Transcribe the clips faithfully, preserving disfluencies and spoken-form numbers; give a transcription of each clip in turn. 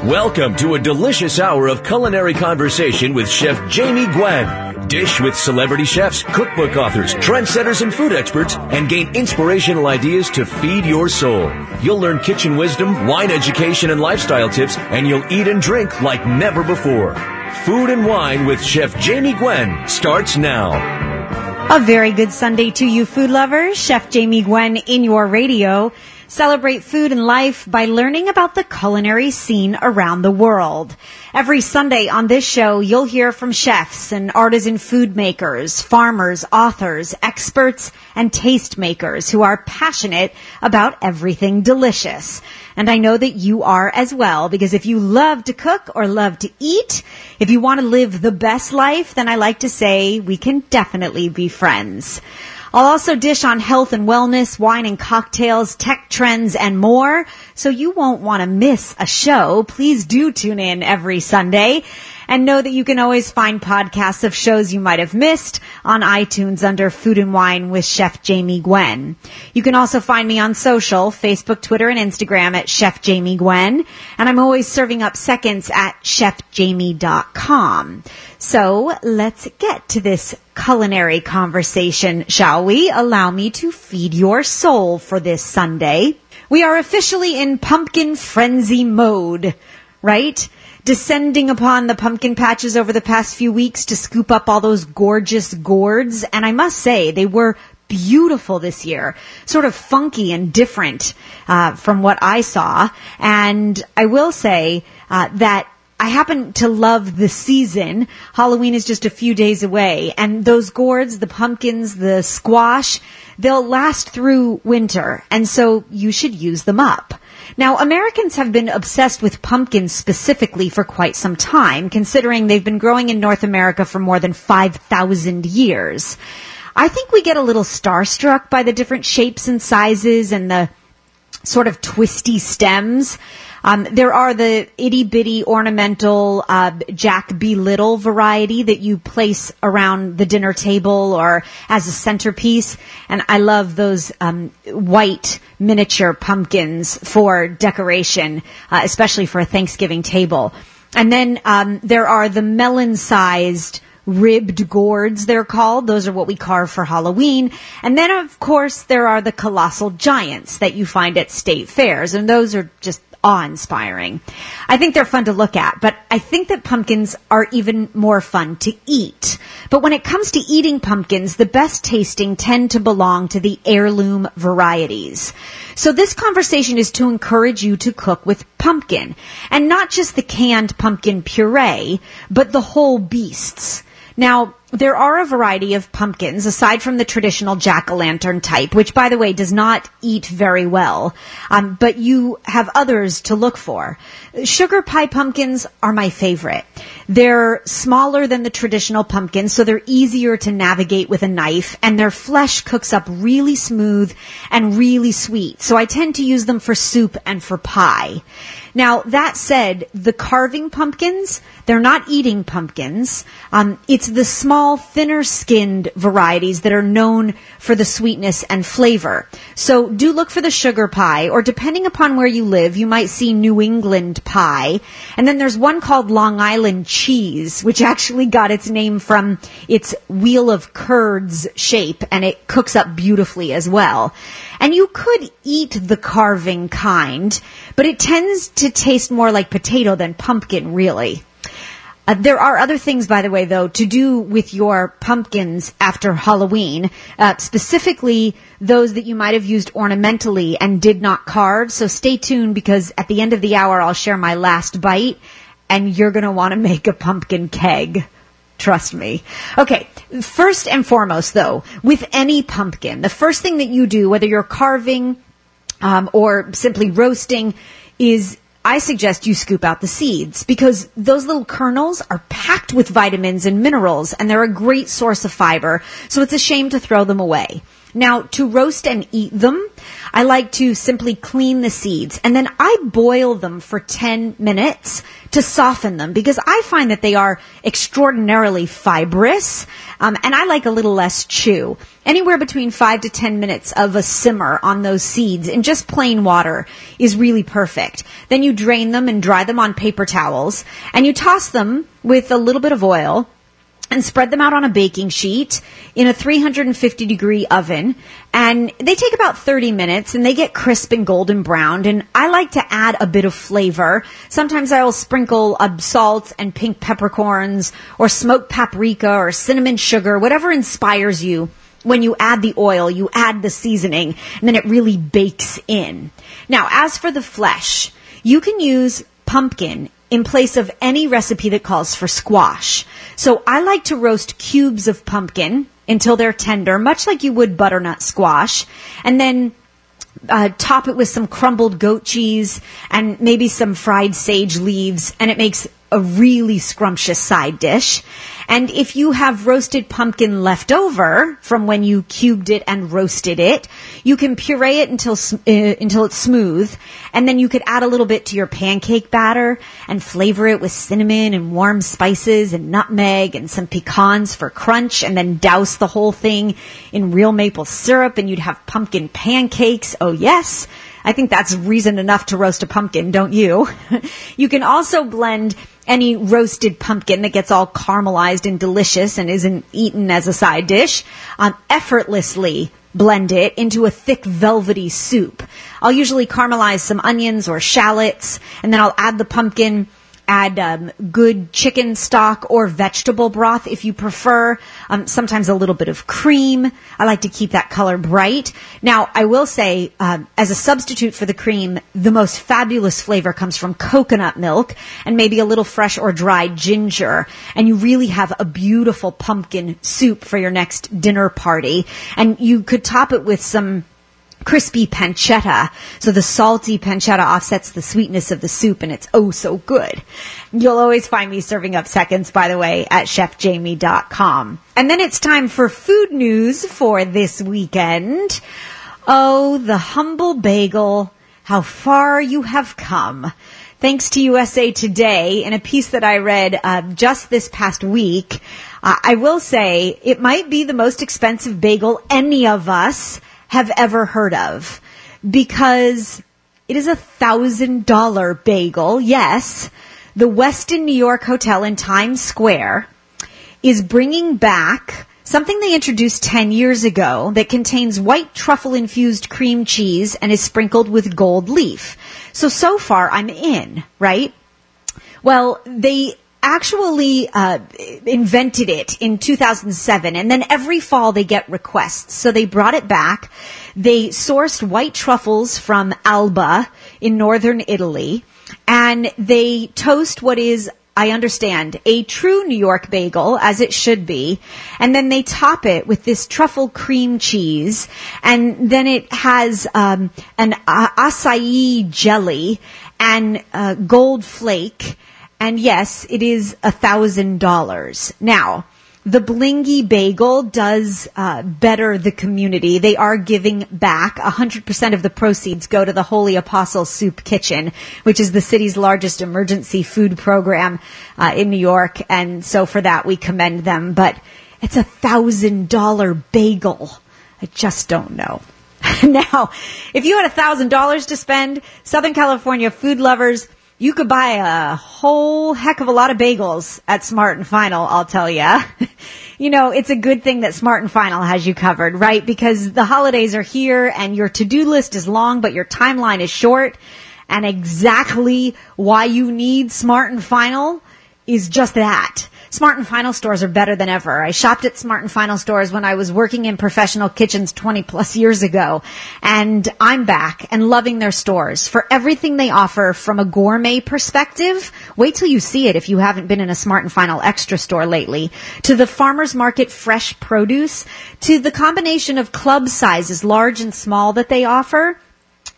Welcome to a delicious hour of culinary conversation with Chef Jamie Gwen. Dish with celebrity chefs, cookbook authors, trendsetters, and food experts, and gain inspirational ideas to feed your soul. You'll learn kitchen wisdom, wine education, and lifestyle tips, and you'll eat and drink like never before. Food and Wine with Chef Jamie Gwen starts now. A very good Sunday to you, food lovers. Chef Jamie Gwen in your radio. Celebrate food and life by learning about the culinary scene around the world. Every Sunday on this show, you'll hear from chefs and artisan food makers, farmers, authors, experts, and taste makers who are passionate about everything delicious. And I know that you are as well, because if you love to cook or love to eat, if you want to live the best life, then I like to say we can definitely be friends. I'll also dish on health and wellness, wine and cocktails, tech trends, and more. So you won't want to miss a show. Please do tune in every Sunday. And know that you can always find podcasts of shows you might have missed on iTunes under Food and Wine with Chef Jamie Gwen. You can also find me on social, Facebook, Twitter, and Instagram at Chef Jamie Gwen. And I'm always serving up seconds at chef jamie dot com. So let's get to this culinary conversation, shall we? Allow me to feed your soul for this Sunday. We are officially in pumpkin frenzy mode, right? Descending upon the pumpkin patches over the past few weeks to scoop up all those gorgeous gourds. And I must say, they were beautiful this year, sort of funky and different uh, from what I saw. And I will say uh, that I happen to love the season. Halloween is just a few days away. And those gourds, the pumpkins, the squash, they'll last through winter. And so you should use them up. Now, Americans have been obsessed with pumpkins specifically for quite some time, considering they've been growing in North America for more than five thousand years. I think we get a little starstruck by the different shapes and sizes and the sort of twisty stems. Um, there are the itty-bitty ornamental uh, Jack B. Little variety that you place around the dinner table or as a centerpiece. And I love those um, white miniature pumpkins for decoration, uh, especially for a Thanksgiving table. And then um, there are the melon-sized ribbed gourds, they're called. Those are what we carve for Halloween. And then, of course, there are the colossal giants that you find at state fairs. And those are just awe-inspiring. I think they're fun to look at, but I think that pumpkins are even more fun to eat. But when it comes to eating pumpkins, the best tasting tend to belong to the heirloom varieties. So this conversation is to encourage you to cook with pumpkin, and not just the canned pumpkin puree, but the whole beasts. Now, there are a variety of pumpkins, aside from the traditional jack-o'-lantern type, which, by the way, does not eat very well, um, but you have others to look for. Sugar pie pumpkins are my favorite. They're smaller than the traditional pumpkins, so they're easier to navigate with a knife, and their flesh cooks up really smooth and really sweet, so I tend to use them for soup and for pie. Now, that said, the carving pumpkins, they're not eating pumpkins. Um, it's the small, thinner-skinned varieties that are known for the sweetness and flavor. So do look for the sugar pie, or depending upon where you live, you might see New England pie. And then there's one called Long Island cheese, which actually got its name from its wheel of curds shape, and it cooks up beautifully as well. And you could eat the carving kind, but it tends to taste more like potato than pumpkin, really. Uh, there are other things, by the way, though, to do with your pumpkins after Halloween, uh, specifically those that you might have used ornamentally and did not carve. So stay tuned, because at the end of the hour, I'll share my last bite, and you're going to want to make a pumpkin keg. Trust me. Okay, first and foremost, though, with any pumpkin, the first thing that you do, whether you're carving um, or simply roasting, is I suggest you scoop out the seeds, because those little kernels are packed with vitamins and minerals, and they're a great source of fiber, so it's a shame to throw them away. Now, to roast and eat them, I like to simply clean the seeds, and then I boil them for ten minutes to soften them, because I find that they are extraordinarily fibrous, um, and I like a little less chew. Anywhere between five to ten minutes of a simmer on those seeds in just plain water is really perfect. Then you drain them and dry them on paper towels, and you toss them with a little bit of oil and spread them out on a baking sheet in a three hundred fifty degree oven. And they take about thirty minutes, and they get crisp and golden browned. And I like to add a bit of flavor. Sometimes I will sprinkle uh, salt and pink peppercorns, or smoked paprika, or cinnamon sugar, whatever inspires you. When you add the oil, you add the seasoning, and then it really bakes in. Now, as for the flesh, you can use pumpkin in place of any recipe that calls for squash. So I like to roast cubes of pumpkin until they're tender, much like you would butternut squash, and then uh, top it with some crumbled goat cheese and maybe some fried sage leaves, and it makes a really scrumptious side dish. And if you have roasted pumpkin left over from when you cubed it and roasted it, you can puree it until uh, until it's smooth, and then you could add a little bit to your pancake batter and flavor it with cinnamon and warm spices and nutmeg and some pecans for crunch, and then douse the whole thing in real maple syrup, and you'd have pumpkin pancakes. Oh yes, I think that's reason enough to roast a pumpkin, don't you? You can also blend any roasted pumpkin that gets all caramelized and delicious and isn't eaten as a side dish, um, effortlessly blend it into a thick velvety soup. I'll usually caramelize some onions or shallots, and then I'll add the pumpkin, add um, good chicken stock or vegetable broth if you prefer, um, sometimes a little bit of cream. I like to keep that color bright. Now, I will say, um, as a substitute for the cream, the most fabulous flavor comes from coconut milk and maybe a little fresh or dried ginger, and you really have a beautiful pumpkin soup for your next dinner party. And you could top it with some crispy pancetta. So the salty pancetta offsets the sweetness of the soup, and it's oh so good. You'll always find me serving up seconds, by the way, at chef jamie dot com. And then it's time for food news for this weekend. Oh, the humble bagel, how far you have come. Thanks to U S A Today, in a piece that I read uh, just this past week, uh, I will say it might be the most expensive bagel any of us have ever heard of, because it is a thousand dollar bagel. Yes, the Westin New York Hotel in Times Square is bringing back something they introduced ten years ago that contains white truffle infused cream cheese and is sprinkled with gold leaf. So, so far I'm in, right? Well, they actually uh, invented it in two thousand seven, and then every fall they get requests. So they brought it back. They sourced white truffles from Alba in northern Italy, and they toast what is, I understand, a true New York bagel, as it should be, and then they top it with this truffle cream cheese, and then it has um, an uh, acai jelly and uh, gold flake. And yes, it is a thousand dollars. Now, the Blingy Bagel does uh, better the community. They are giving back. one hundred percent of the proceeds go to the Holy Apostle Soup Kitchen, which is the city's largest emergency food program uh, in New York. And so for that, we commend them. But it's a thousand dollar bagel. I just don't know. Now, if you had a thousand dollars to spend, Southern California food lovers, you could buy a whole heck of a lot of bagels at Smart and Final, I'll tell ya. You know, it's a good thing that Smart and Final has you covered, right? Because the holidays are here and your to-do list is long, but your timeline is short. And exactly why you need Smart and Final is just that. Smart and Final stores are better than ever. I shopped at Smart and Final stores when I was working in professional kitchens twenty plus years ago, and I'm back and loving their stores for everything they offer from a gourmet perspective. Wait till you see it if you haven't been in a Smart and Final extra store lately. To the farmer's market fresh produce, to the combination of club sizes, large and small, that they offer.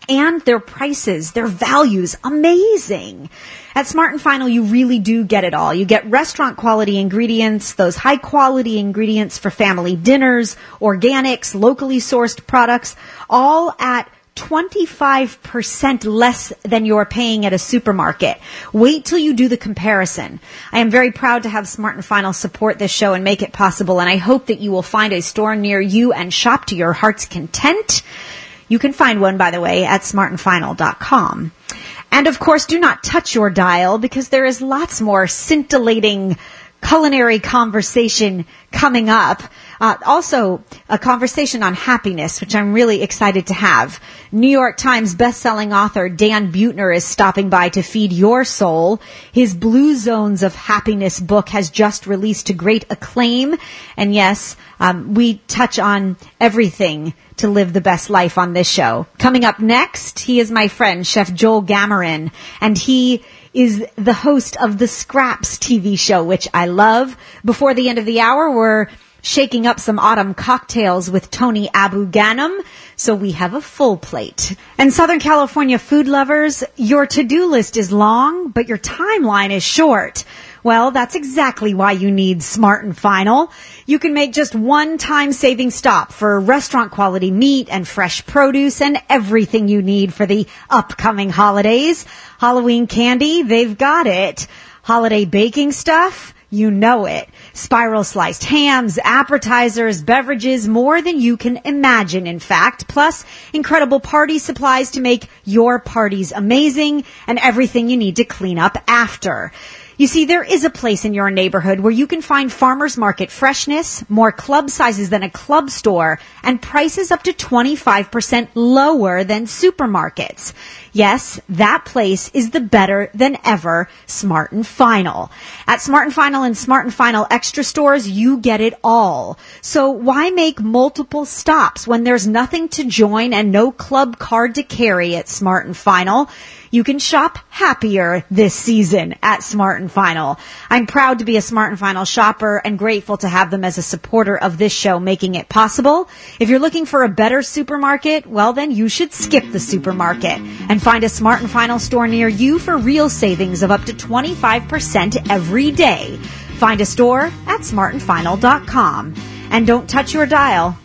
And their prices, their values, amazing. At Smart and Final, you really do get it all. You get restaurant quality ingredients, those high quality ingredients for family dinners, organics, locally sourced products, all at twenty-five percent less than you're paying at a supermarket. Wait till you do the comparison. I am very proud to have Smart and Final support this show and make it possible, and I hope that you will find a store near you and shop to your heart's content. You can find one, by the way, at smart and final dot com. And, of course, do not touch your dial because there is lots more scintillating culinary conversation coming up. Uh, also, a conversation on happiness, which I'm really excited to have. New York Times bestselling author Dan Buettner is stopping by to feed your soul. His Blue Zones of Happiness book has just released to great acclaim. And yes, um, we touch on everything to live the best life on this show. Coming up next, he is my friend, Chef Joel Gamorin, and he is the host of the Scraps T V show, which I love. Before the end of the hour, we're shaking up some autumn cocktails with Tony Abu Ghanem, so we have a full plate. And Southern California food lovers, your to-do list is long, but your timeline is short. Well, that's exactly why you need Smart and Final. You can make just one time-saving stop for restaurant quality meat and fresh produce and everything you need for the upcoming holidays. Halloween candy, they've got it. Holiday baking stuff, you know it. Spiral sliced hams, appetizers, beverages, more than you can imagine, in fact. Plus, incredible party supplies to make your parties amazing and everything you need to clean up after. You see, there is a place in your neighborhood where you can find farmers market freshness, more club sizes than a club store, and prices up to twenty-five percent lower than supermarkets. Yes, that place is the better than ever Smart and Final. At Smart and Final and Smart and Final Extra stores, you get it all. So why make multiple stops when there's nothing to join and no club card to carry at Smart and Final? You can shop happier this season at Smart and Final. I'm proud to be a Smart and Final shopper and grateful to have them as a supporter of this show, making it possible. If you're looking for a better supermarket, well, then you should skip the supermarket and find a Smart and Final store near you for real savings of up to twenty-five percent every day. Find a store at smart and final dot com. And don't touch your dial.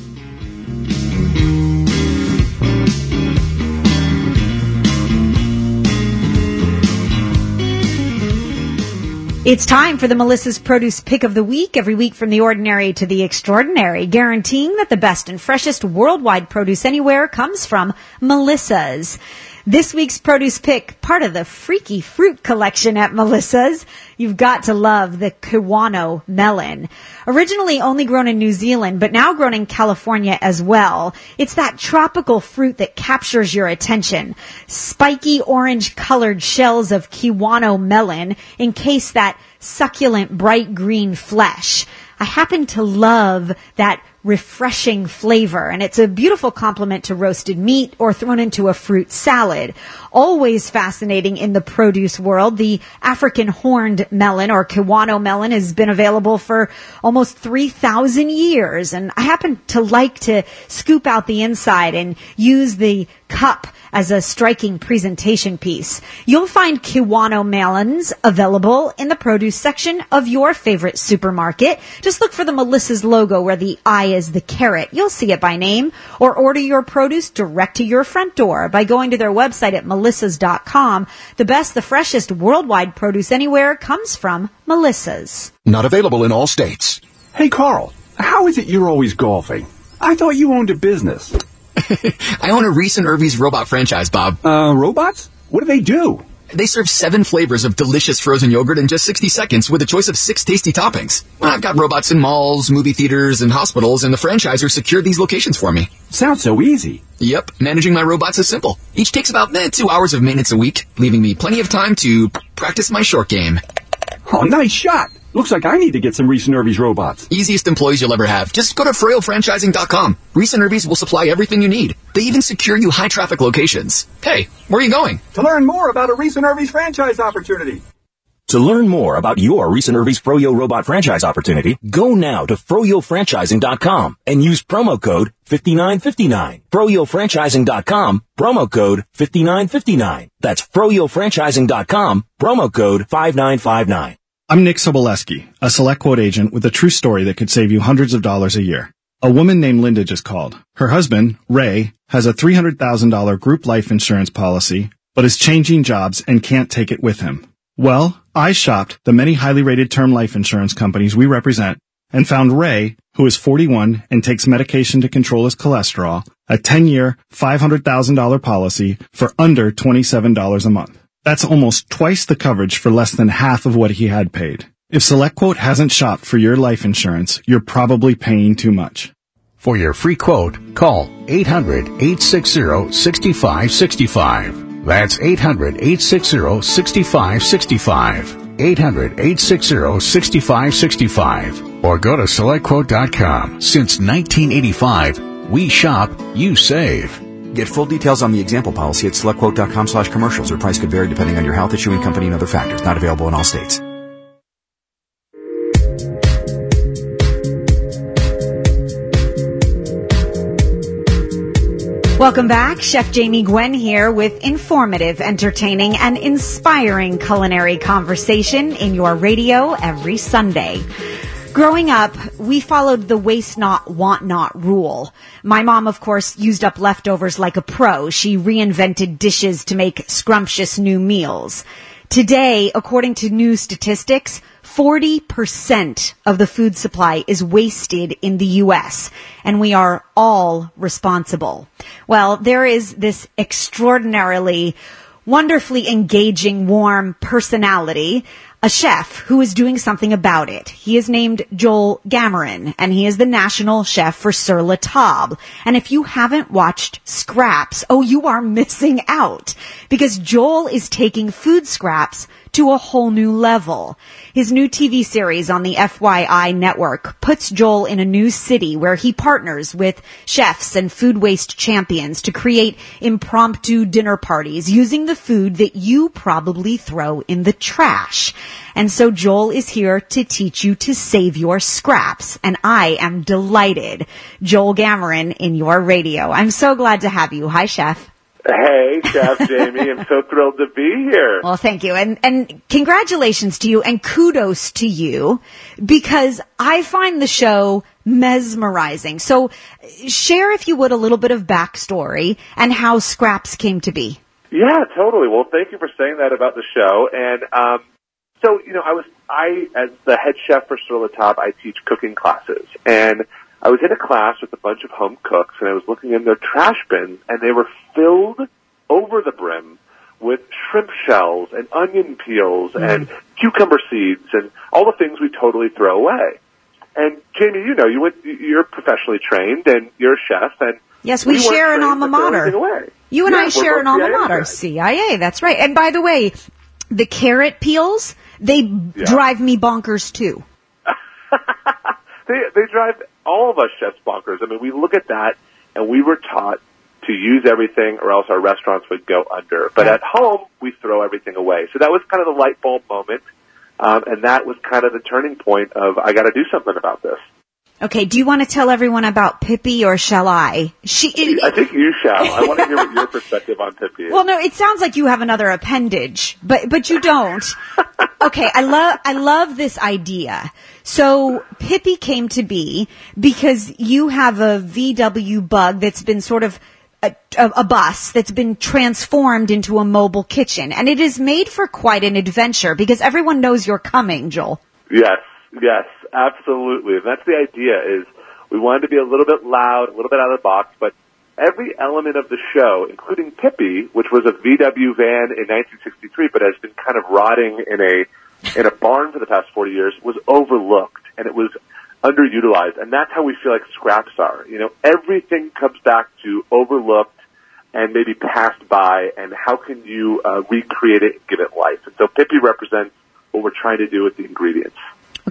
It's time for the Melissa's Produce Pick of the Week, every week from the ordinary to the extraordinary, guaranteeing that the best and freshest worldwide produce anywhere comes from Melissa's. This week's produce pick, part of the freaky fruit collection at Melissa's. You've got to love the Kiwano melon. Originally only grown in New Zealand, but now grown in California as well. It's that tropical fruit that captures your attention. Spiky orange-colored shells of Kiwano melon encase that succulent bright green flesh. I happen to love that refreshing flavor, and it's a beautiful complement to roasted meat or thrown into a fruit salad. Always fascinating in the produce world, the African horned melon or Kiwano melon has been available for almost three thousand years, and I happen to like to scoop out the inside and use the cup as a striking presentation piece. You'll find Kiwano melons available in the produce section of your favorite supermarket. Just look for the Melissa's logo where the I is the carrot. You'll see it by name. Or order your produce direct to your front door by going to their website at melissas dot com. The best, the freshest worldwide produce anywhere comes from Melissa's. Not available in all states. Hey, Carl, how is it you're always golfing? I thought you owned a business. I own a Reese and Irvy's robot franchise, Bob. Uh, robots? What do they do? They serve seven flavors of delicious frozen yogurt in just sixty seconds with a choice of six tasty toppings. Well, I've got robots in malls, movie theaters, and hospitals, and the franchiser secured these locations for me. Sounds so easy. Yep, managing my robots is simple. Each takes about eh, two hours of maintenance a week, leaving me plenty of time to practice my short game. Oh, nice shot. Looks like I need to get some Reese and Irvy's robots. Easiest employees you'll ever have. Just go to frail franchising dot com. Reese and Irvy's will supply everything you need. They even secure you high-traffic locations. Hey, where are you going? To learn more about a Reese and Irvy's franchise opportunity. To learn more about your recent Irvy's Froyo Robot franchise opportunity, go now to froyo franchising dot com and use promo code fifty-nine fifty-nine. froyo franchising dot com, promo code fifty-nine fifty-nine. That's froyo franchising dot com, promo code five nine five nine. I'm Nick Soboleski, a SelectQuote agent with a true story that could save you hundreds of dollars a year. A woman named Linda just called. Her husband, Ray, has a three hundred thousand dollars group life insurance policy, but is changing jobs and can't take it with him. Well, I shopped the many highly rated term life insurance companies we represent and found Ray, who is forty-one and takes medication to control his cholesterol, a ten-year, five hundred thousand dollars policy for under twenty-seven dollars a month. That's almost twice the coverage for less than half of what he had paid. If SelectQuote hasn't shopped for your life insurance, you're probably paying too much. For your free quote, call eight hundred, eight six zero, six five six five. That's eight hundred, eight six zero, six five six five. eight hundred, eight six zero, six five six five. Or go to select quote dot com. Since nineteen eighty-five, we shop, you save. Get full details on the example policy at select quote dot com slash commercials. Or price could vary depending on your health, issuing company, and other factors. Not available in all states. Welcome back. Chef Jamie Gwen here with informative, entertaining, and inspiring culinary conversation in your radio every Sunday. Growing up, we followed the waste not, want not rule. My mom, of course, used up leftovers like a pro. She reinvented dishes to make scrumptious new meals. Today, according to new statistics, forty percent of the food supply is wasted in the U S, and we are all responsible. Well, there is this extraordinarily, wonderfully engaging, warm personality, a chef who is doing something about it. He is named Joel Gamorin, and he is the national chef for Sur La Table. And if you haven't watched Scraps, oh, you are missing out, because Joel is taking food scraps to a whole new level. His new T V series on the F Y I network puts Joel in a new city where he partners with chefs and food waste champions to create impromptu dinner parties using the food that you probably throw in the trash. And so Joel is here to teach you to save your scraps, and I am delighted. Joel Gamorin in your radio. I'm so glad to have you. Hi, Chef. Hey, Chef Jamie. I'm so thrilled to be here. Well, thank you. And, and congratulations to you and kudos to you, because I find the show mesmerizing. So share, if you would, a little bit of backstory and how Scraps came to be. Yeah, totally. Well, thank you for saying that about the show. And, um, so, you know, I was, I, as the head chef for Sur La Table, I teach cooking classes. And I was in a class with a bunch of home cooks, and I was looking in their trash bins, and they were filled over the brim with shrimp shells and onion peels mm. and cucumber seeds and all the things we totally throw away. And Jamie, you know, you went, you're professionally trained, and you're a chef, and yes, we, we share an alma mater. You and yeah, I share an alma mater, C I A. That's right. And by the way, the carrot peels, they yeah. drive me bonkers too. they they drive all of us chefs bonkers. I mean, we look at that, and we were taught to use everything or else our restaurants would go under. But at home, we throw everything away. So that was kind of the light bulb moment, um, and that was kind of the turning point of, I got to do something about this. Okay, do you want to tell everyone about Pippi, or shall I? She, it, I think you shall. I want to hear what your perspective on Pippi is. Well, no, it sounds like you have another appendage, but but you don't. Okay, I love I love this idea. So Pippi came to be because you have a V W bug that's been sort of a, a, a bus that's been transformed into a mobile kitchen, and it is made for quite an adventure because everyone knows you're coming, Joel. Yes. Yes, absolutely. And that's the idea, is we wanted to be a little bit loud, a little bit out of the box, but every element of the show, including Pippi, which was a V W van in nineteen sixty-three, but has been kind of rotting in a in a barn for the past forty years, was overlooked, and it was underutilized. And that's how we feel like scraps are. You know, everything comes back to overlooked and maybe passed by, and how can you uh, recreate it and give it life? And so Pippi represents what we're trying to do with the ingredients.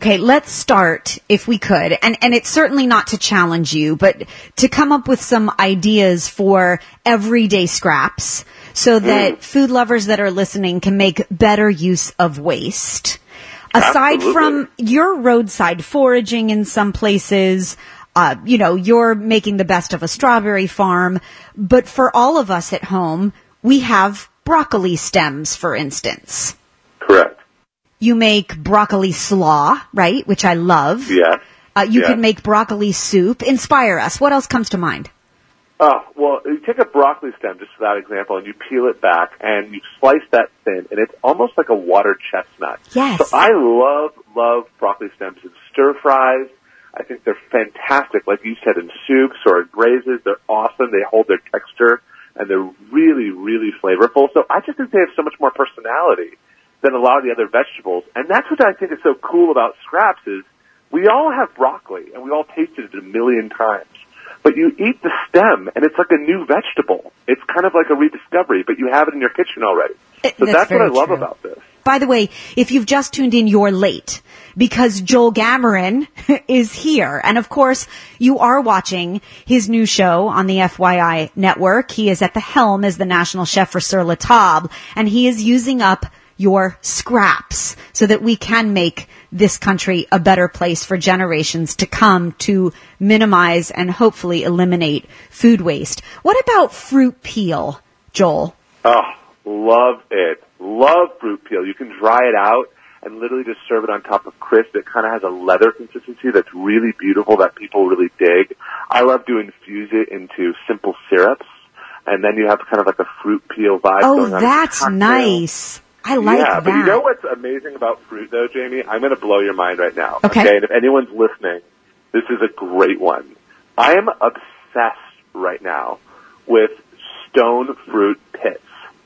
Okay, let's start, if we could, and, and it's certainly not to challenge you, but to come up with some ideas for everyday scraps so that mm. food lovers that are listening can make better use of waste. Aside Absolutely. from your roadside foraging in some places, uh, you know, you're making the best of a strawberry farm, but for all of us at home, we have broccoli stems, for instance. Correct. You make broccoli slaw, right, which I love. Yeah. Uh, you yeah. can make broccoli soup. Inspire us. What else comes to mind? Oh, well, you take a broccoli stem, just for that example, and you peel it back, and you slice that thin, and it's almost like a water chestnut. Yes. So I love, love broccoli stems in stir-fries. I think they're fantastic, like you said, in soups or in braises. They're awesome. They hold their texture, and they're really, really flavorful. So I just think they have so much more personality than a lot of the other vegetables. And that's what I think is so cool about scraps is we all have broccoli, and we all tasted it a million times. But you eat the stem, and it's like a new vegetable. It's kind of like a rediscovery, but you have it in your kitchen already. So that's, that's what I love true. about this. By the way, if you've just tuned in, you're late because Joel Gamoran is here. And of course, you are watching his new show on the F Y I network. He is at the helm as the national chef for Sur La Table, and he is using up your scraps so that we can make this country a better place for generations to come to minimize and hopefully eliminate food waste. What about fruit peel, Joel? Oh, love it. Love fruit peel. You can dry it out and literally just serve it on top of crisp. It kind of has a leather consistency that's really beautiful that people really dig. I love to infuse it into simple syrups, and then you have kind of like a fruit peel vibe Oh, going on. that's nice. I like yeah, that. but you know what's amazing about fruit, though, Jamie? I'm going to blow your mind right now. Okay. okay. And if anyone's listening, this is a great one. I am obsessed right now with stone fruit pits.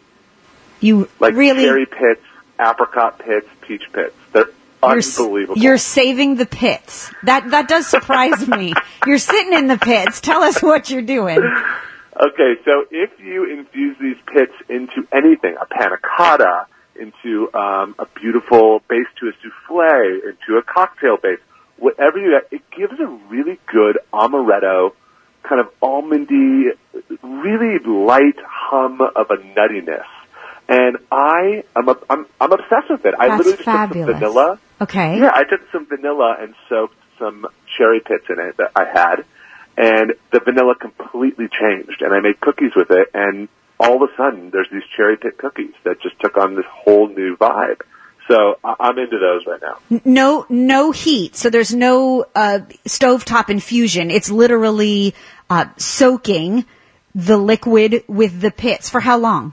You like really cherry pits, apricot pits, peach pits. They're you're, unbelievable. You're saving the pits. That that does surprise me. You're sitting in the pits. Tell us what you're doing. Okay, so if you infuse these pits into anything, a panna cotta, into um, a beautiful base to a souffle, into a cocktail base, whatever you get, it gives a really good amaretto, kind of almondy, really light hum of a nuttiness. And I am a, I'm, I'm obsessed with it. I That's literally just fabulous. took some vanilla. Okay. Yeah, I took some vanilla and soaked some cherry pits in it that I had, and the vanilla completely changed. And I made cookies with it, and all of a sudden, there's these cherry pit cookies that just took on this whole new vibe. So I- I'm into those right now. No, no heat. So there's no uh, stovetop infusion. It's literally uh, soaking the liquid with the pits. For how long?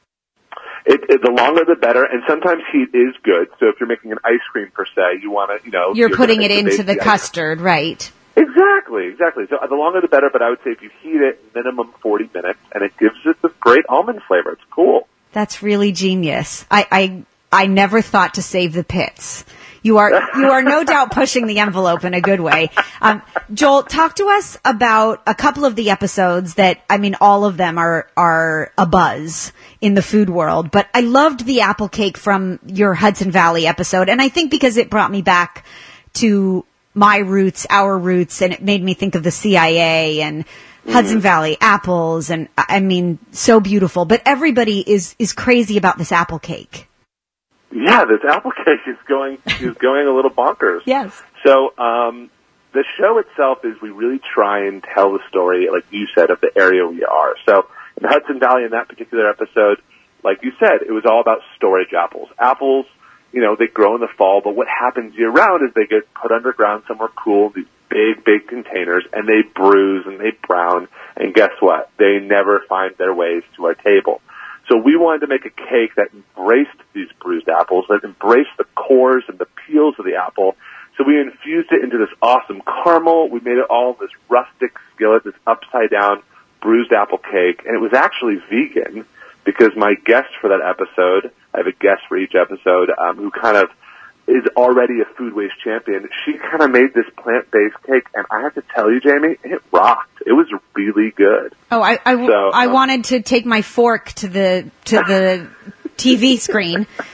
It, it, the longer the better, and sometimes heat is good. So if you're making an ice cream per se, you want to, you know, you're, you're putting it into the, the custard, right? Exactly, exactly. So the longer the better, but I would say if you heat it, minimum forty minutes, and it gives it this great almond flavor. It's cool. That's really genius. I, I, I never thought to save the pits. You are, you are no doubt pushing the envelope in a good way. Um, Joel, talk to us about a couple of the episodes that, I mean, all of them are, are a buzz in the food world, but I loved the apple cake from your Hudson Valley episode. And I think because it brought me back to my roots, our roots, and it made me think of the C I A and mm. Hudson Valley apples. And I mean, so beautiful, but everybody is, is crazy about this apple cake. Yeah, this apple cake is going is going a little bonkers. Yes. So um, the show itself is we really try and tell the story, like you said, of the area we are. So in Hudson Valley, in that particular episode, like you said, it was all about storage apples. Apples, you know, they grow in the fall, but what happens year round is they get put underground somewhere cool, these big, big containers, and they bruise and they brown, and guess what? They never find their ways to our table. So we wanted to make a cake that embraced these bruised apples, that embraced the cores and the peels of the apple. So we infused it into this awesome caramel. We made it all this rustic skillet, this upside-down bruised apple cake. And it was actually vegan because my guest for that episode, I have a guest for each episode, um, who kind of is already a food waste champion. She kind of made this plant-based cake, and I have to tell you, Jamie, it rocked. It was really good. Oh, I I, so, I um, wanted to take my fork to the to the T V screen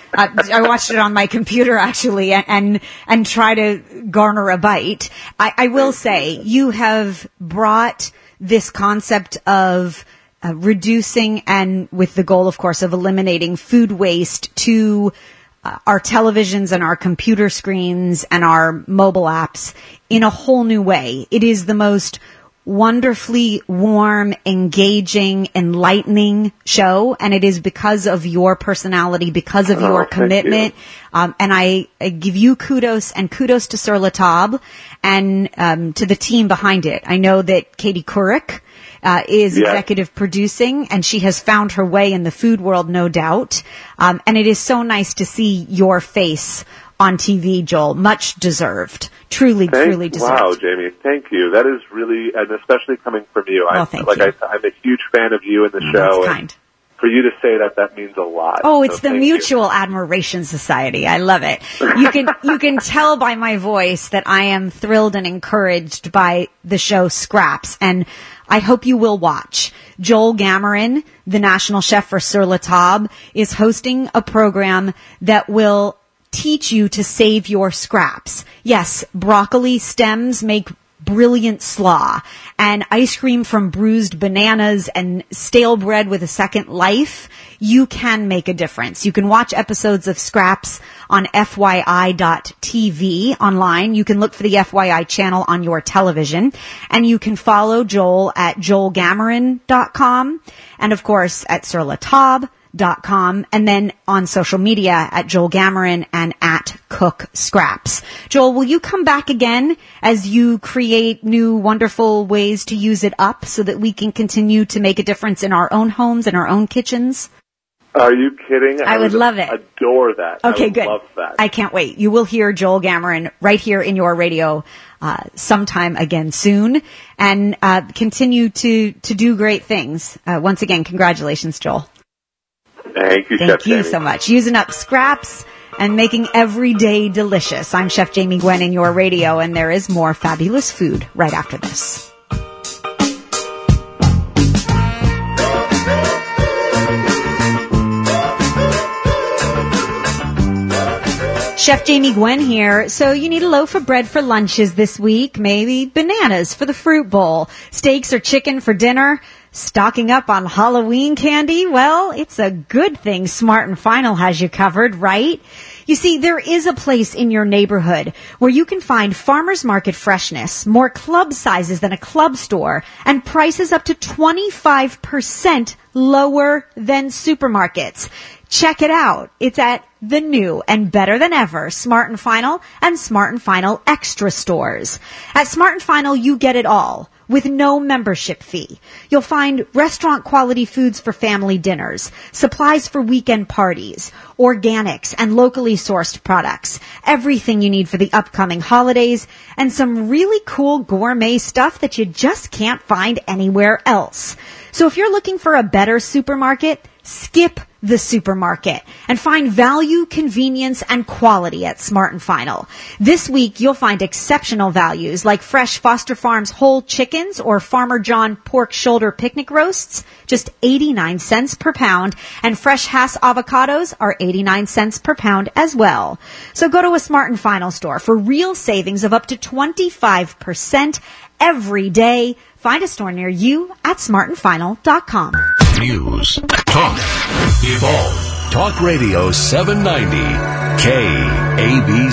Uh, I watched it on my computer actually, and and, and try to garner a bite. I, I will say you have brought this concept of uh, reducing and with the goal, of course, of eliminating food waste to uh, our televisions and our computer screens and our mobile apps in a whole new way. It is the most wonderfully warm, engaging, enlightening show, and it is because of your personality, because of oh, your commitment. You. Um, and I, I give you kudos and kudos to Sur La Table and um, to the team behind it. I know that Katie Couric uh, is yeah. executive producing, and she has found her way in the food world, no doubt. Um, and it is so nice to see your face on T V, Joel. Much deserved. Truly, thank, truly deserved. Wow, Jamie, thank you. That is really, and especially coming from you. Well, I, thank like you. I, I'm a huge fan of you and the Mm, show. That's kind. For you to say that, that means a lot. Oh, it's so the Mutual you. Admiration Society. I love it. You can you can tell by my voice that I am thrilled and encouraged by the show Scraps, and I hope you will watch. Joel Gamorin, the national chef for Sur La Table, is hosting a program that will teach you to save your scraps. Yes, broccoli stems make brilliant slaw, and ice cream from bruised bananas and stale bread with a second life. You can make a difference. You can watch episodes of Scraps on F Y I dot T V online. You can look for the F Y I channel on your television, and you can follow Joel at joel gamorin dot com and, of course, at Sur La Table dot com, and then on social media at Joel Gamorin and at Cook Scraps. Joel, will you come back again as you create new wonderful ways to use it up so that we can continue to make a difference in our own homes and our own kitchens? Are you kidding? I, I would, would love it. Adore that. Okay, I would good. Love that. I can't wait. You will hear Joel Gamorin right here in your radio uh, sometime again soon, and uh, continue to to do great things. Uh, once again, congratulations, Joel. Thank you, Thank Chef you Jamie. so much. Using up scraps and making every day delicious. I'm Chef Jamie Gwen in your radio, and there is more fabulous food right after this. Chef Jamie Gwen here. So you need a loaf of bread for lunches this week, maybe bananas for the fruit bowl, steaks or chicken for dinner, stocking up on Halloween candy. Well, it's a good thing Smart and Final has you covered, right? You see, there is a place in your neighborhood where you can find farmers market freshness, more club sizes than a club store, and prices up to twenty-five percent lower than supermarkets. Check it out. It's at the new and better than ever Smart and Final and Smart and Final Extra stores. At Smart and Final, you get it all with no membership fee. You'll find restaurant quality foods for family dinners, supplies for weekend parties, organics and locally sourced products, everything you need for the upcoming holidays, and some really cool gourmet stuff that you just can't find anywhere else. So if you're looking for a better supermarket, skip the supermarket and find value, convenience, and quality at Smart and Final. This week, you'll find exceptional values like fresh Foster Farms whole chickens or Farmer John pork shoulder picnic roasts, just eighty-nine cents per pound, and fresh Hass avocados are eighty-nine cents per pound as well. So go to a Smart and Final store for real savings of up to twenty-five percent every day. Find a store near you at smart and final dot com. News, talk, evolve. Talk Radio seven ninety, K A B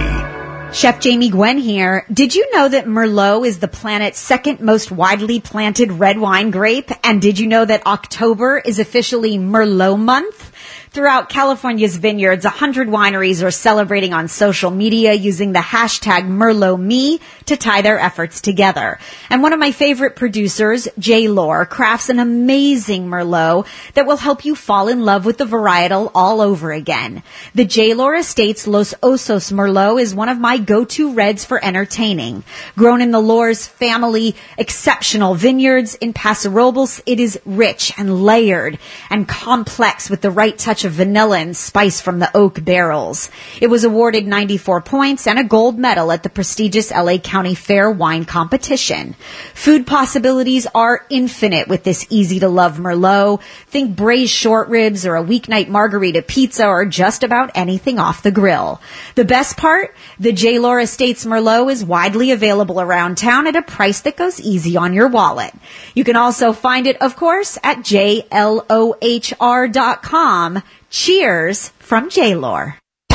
C. Chef Jamie Gwen here. Did you know that Merlot is the planet's second most widely planted red wine grape? And did you know that October is officially Merlot month? Throughout California's vineyards, one hundred wineries are celebrating on social media using the hashtag MerlotMe to tie their efforts together. And one of my favorite producers, Jay Lore, crafts an amazing Merlot that will help you fall in love with the varietal all over again. The Jay Lore Estates Los Osos Merlot is one of my go-to reds for entertaining. Grown in the Lore's family exceptional vineyards in Paso Robles, it is rich and layered and complex with the right touch touch of vanilla and spice from the oak barrels. It was awarded ninety-four points and a gold medal at the prestigious L A County Fair wine competition. Food possibilities are infinite with this easy-to-love Merlot. Think braised short ribs or a weeknight margarita pizza or just about anything off the grill. The best part? The J-Lor Estates Merlot is widely available around town at a price that goes easy on your wallet. You can also find it, of course, at J L O H R dot com. Cheers from J-Lor.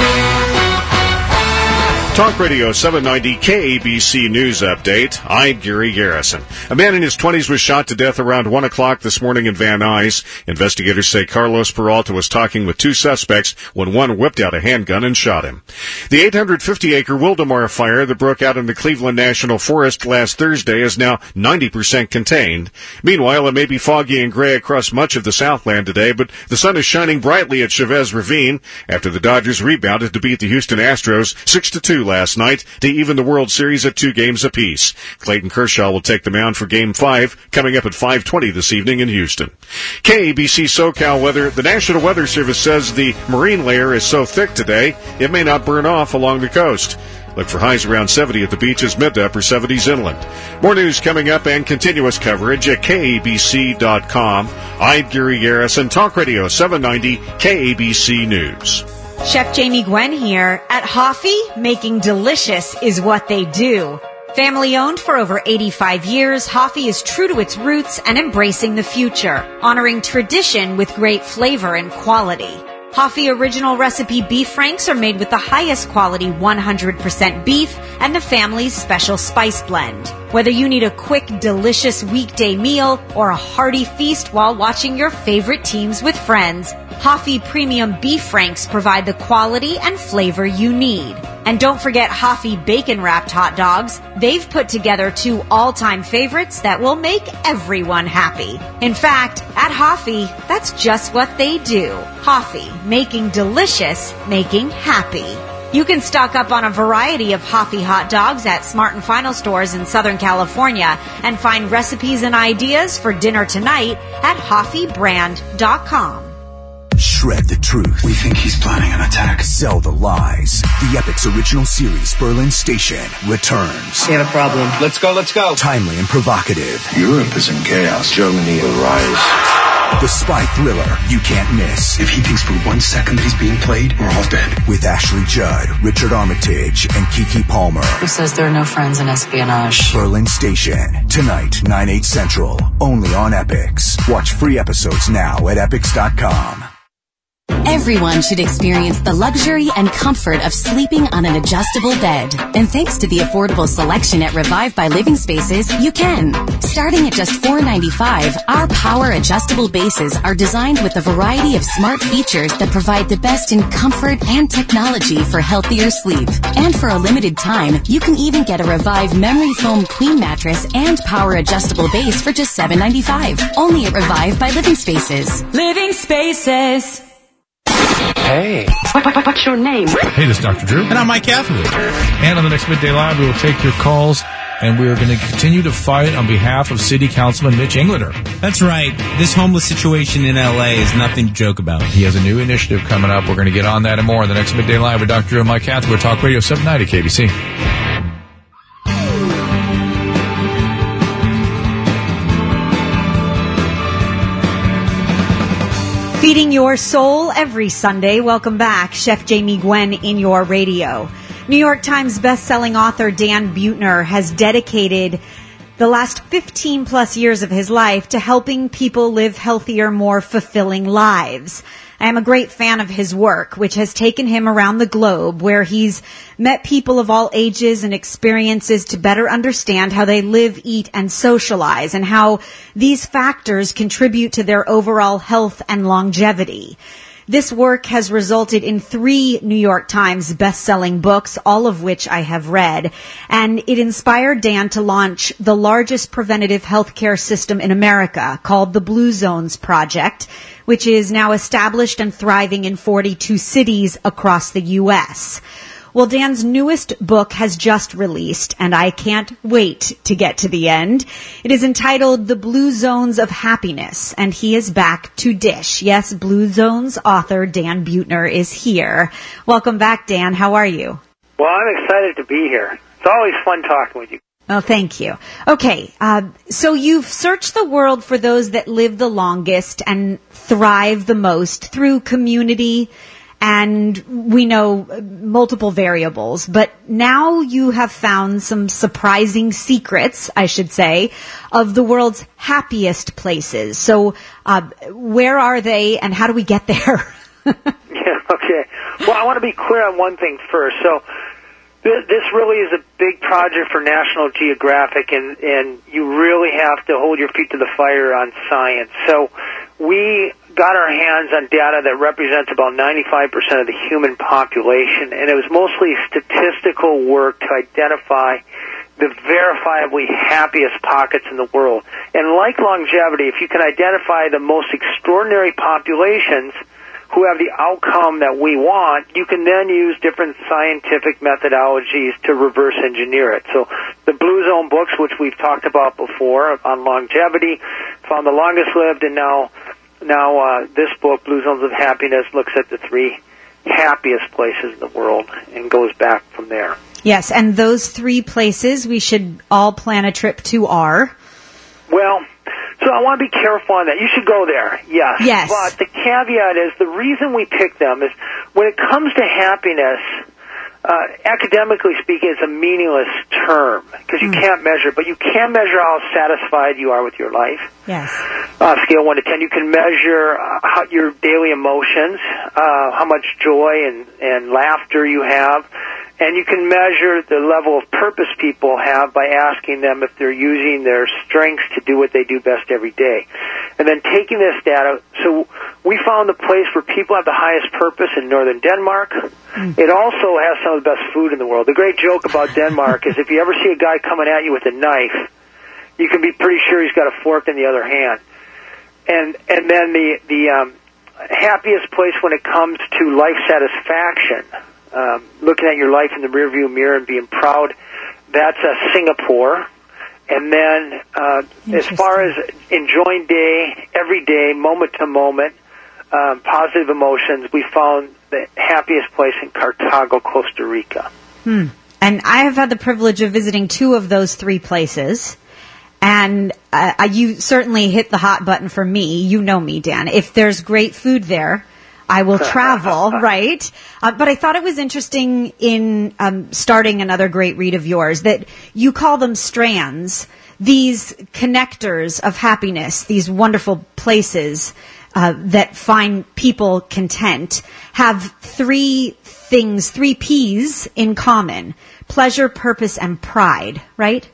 Talk Radio seven ninety K A B C News Update. I'm Gary Garrison. A man in his twenties was shot to death around one o'clock this morning in Van Nuys. Investigators say Carlos Peralta was talking with two suspects when one whipped out a handgun and shot him. The eight hundred fifty acre Wildemar fire that broke out in the Cleveland National Forest last Thursday is now ninety percent contained. Meanwhile, it may be foggy and gray across much of the Southland today, but the sun is shining brightly at Chavez Ravine after the Dodgers rebounded to beat the Houston Astros six to two last night to even the World Series at two games apiece. Clayton Kershaw will take the mound for Game five, coming up at five twenty this evening in Houston. K A B C SoCal weather. The National Weather Service says the marine layer is so thick today, it may not burn off along the coast. Look for highs around seventy at the beaches, mid to upper seventies inland. More news coming up and continuous coverage at K A B C dot com. I'm Gary Garrison, Talk Radio seven ninety K A B C News. Chef Jamie Gwen here. At Hoffy, making delicious is what they do. Family owned for over eighty-five years, Hoffy is true to its roots and embracing the future, honoring tradition with great flavor and quality. Hoffy original recipe beef franks are made with the highest quality one hundred percent beef and the family's special spice blend. Whether you need a quick, delicious weekday meal or a hearty feast while watching your favorite teams with friends, Hoffy Premium Beef Franks provide the quality and flavor you need. And don't forget Hoffy Bacon-Wrapped Hot Dogs. They've put together two all-time favorites that will make everyone happy. In fact, at Hoffy, that's just what they do. Hoffy, making delicious, making happy. You can stock up on a variety of Hoffy hot dogs at Smart and Final stores in Southern California and find recipes and ideas for dinner tonight at Hoffy Brand dot com. Shred the truth. We think he's planning an attack. Sell the lies. The Epic's original series, Berlin Station, returns. We have a problem. Let's go, let's go. Timely and provocative. Europe is in chaos. Germany will rise. The spy thriller you can't miss. If he thinks for one second that he's being played, we're all dead. With Ashley Judd, Richard Armitage, and Keke Palmer. Who says there are no friends in espionage? Berlin Station. Tonight, nine, eight Central. Only on Epix. Watch free episodes now at epix dot com. Everyone should experience the luxury and comfort of sleeping on an adjustable bed. And thanks to the affordable selection at Revive by Living Spaces, you can. Starting at just four dollars and ninety-five cents, our power adjustable bases are designed with a variety of smart features that provide the best in comfort and technology for healthier sleep. And for a limited time, you can even get a Revive memory foam queen mattress and power adjustable base for just seven dollars and ninety-five cents. Only at Revive by Living Spaces. Living Spaces. Hey. What, what, what's your name? Hey, this is Doctor Drew. And I'm Mike Catherwood. And on the next Midday Live, we will take your calls, and we are going to continue to fight on behalf of City Councilman Mitch Englander. That's right. This homeless situation in L A is nothing to joke about. He has a new initiative coming up. We're going to get on that and more on the next Midday Live with Doctor Drew and Mike Catherwood. Talk Radio seven ninety K B C. Feeding your soul every Sunday. Welcome back. Chef Jamie Gwen in your radio. New York Times bestselling author Dan Buettner has dedicated the last fifteen plus years of his life to helping people live healthier, more fulfilling lives. I am a great fan of his work, which has taken him around the globe, where he's met people of all ages and experiences to better understand how they live, eat, and socialize, and how these factors contribute to their overall health and longevity. This work has resulted in three New York Times best-selling books, all of which I have read, and it inspired Dan to launch the largest preventative healthcare system in America, called the Blue Zones Project, which is now established and thriving in forty-two cities across the U S Well, Dan's newest book has just released, and I can't wait to get to the end. It is entitled The Blue Zones of Happiness, and he is back to Dish. Yes, Blue Zones author Dan Buettner is here. Welcome back, Dan. How are you? Well, I'm excited to be here. It's always fun talking with you. Oh, thank you. Okay, uh, so you've searched the world for those that live the longest and thrive the most through community and we know multiple variables, but now you have found some surprising secrets, I should say, of the world's happiest places. So uh, where are they and how do we get there? Yeah, okay. Well, I want to be clear on one thing first. So this really is a big project for National Geographic, and, and you really have to hold your feet to the fire on science. So we got our hands on data that represents about ninety-five percent of the human population, and it was mostly statistical work to identify the verifiably happiest pockets in the world. And like longevity, if you can identify the most extraordinary populations who have the outcome that we want, you can then use different scientific methodologies to reverse engineer it. So the Blue Zone books, which we've talked about before on longevity, found the longest lived, and now now uh, this book, Blue Zones of Happiness, looks at the three happiest places in the world and goes back from there. Yes, and those three places we should all plan a trip to are? Well, so I want to be careful on that. You should go there, yes. Yes. But the caveat is the reason we pick them is when it comes to happiness, uh, academically speaking, it's a meaningless term because you mm. can't measure, but you can measure how satisfied you are with your life. Yes. Uh, scale one to ten, you can measure uh, how, your daily emotions, uh, how much joy and, and laughter you have. And you can measure the level of purpose people have by asking them if they're using their strengths to do what they do best every day. And then taking this data, so we found the place where people have the highest purpose in northern Denmark. Mm. It also has some of the best food in the world. The great joke about Denmark is if you ever see a guy coming at you with a knife, you can be pretty sure he's got a fork in the other hand. And and then the, the um, happiest place when it comes to life satisfaction, Um, looking at your life in the rearview mirror and being proud, that's uh, Singapore. And then uh, as far as enjoying day, every day, moment to moment, um, positive emotions, we found the happiest place in Cartago, Costa Rica. Hmm. And I have had the privilege of visiting two of those three places. And uh, you certainly hit the hot button for me. You know me, Dan. If there's great food there, I will travel, right? Uh, but I thought it was interesting in um, starting another great read of yours that you call them strands, these connectors of happiness, these wonderful places uh, that find people content, have three things, three P's in common: pleasure, purpose, and pride, right?